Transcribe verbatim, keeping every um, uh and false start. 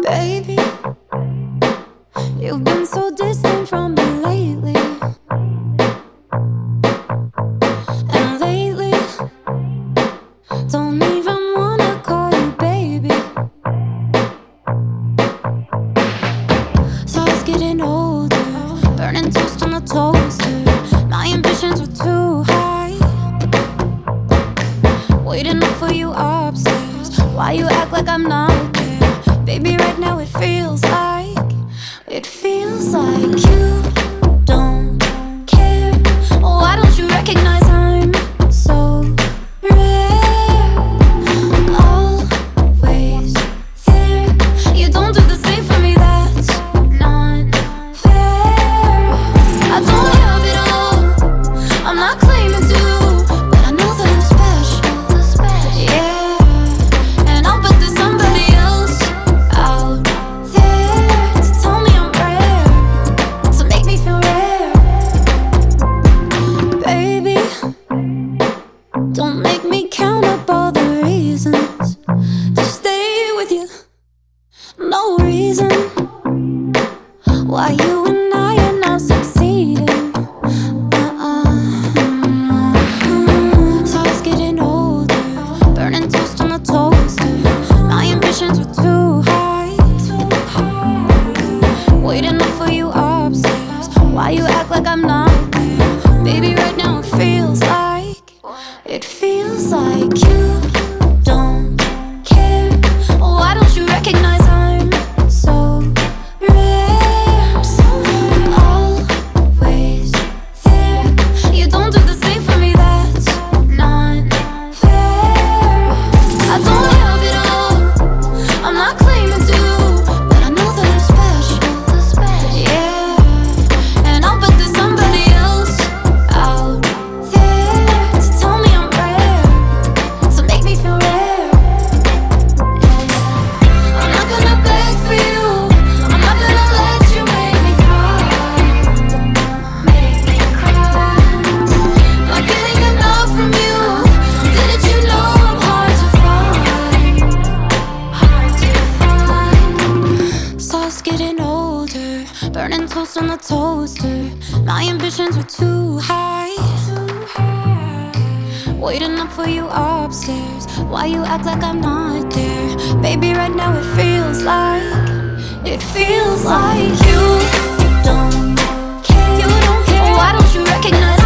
Baby, you've been so distant from me lately. And lately, don't even wanna call you baby. So I was getting older, burning toast on the toaster. My ambitions were too high, waiting up for you upstairs. Why you act like I'm not there? Baby, right now it feels like, it feels like you don't care. Why don't you recognize I'm so rare? Always there. You don't do the same for me, that's not fair. I don't have it all, I'm not claiming to, but I know that I'm special. Yeah, and I'll bet there's somebody else out there to tell me I'm rare, to make me feel rare. Baby, don't make me count up all the reasons to stay with you. No reason why you and I are not succeeding. Uh-uh. So I was getting older, burning toast on the toaster. My ambitions were too high, waiting up for you upstairs. Why you act like I'm not there? Baby, right now it feels like, it feels like you don't care. Why don't you recognize I'm so rare? Always there. You don't do the same for me, that's not fair. I don't have it all, I'm not claiming to, but I know that I'm special. Yeah, and I'll bet there's somebody else out there to tell me I'm rare, to make me feel rare. Yeah. I'm not gonna beg for you, I'm not gonna let you make me cry, make me cry. Not getting enough from you, didn't you know I'm hard to find, hard to find. So I was getting older, burning toast on the toaster. My ambitions were too high, waiting up for you upstairs. Why you act like I'm not there? Baby, right now it feels like, it feels like you don't care. You don't care. Why don't you recognize